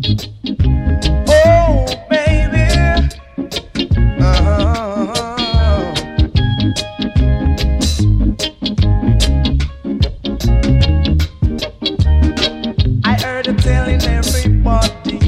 Oh, baby. Uh-huh. I heard it telling everybody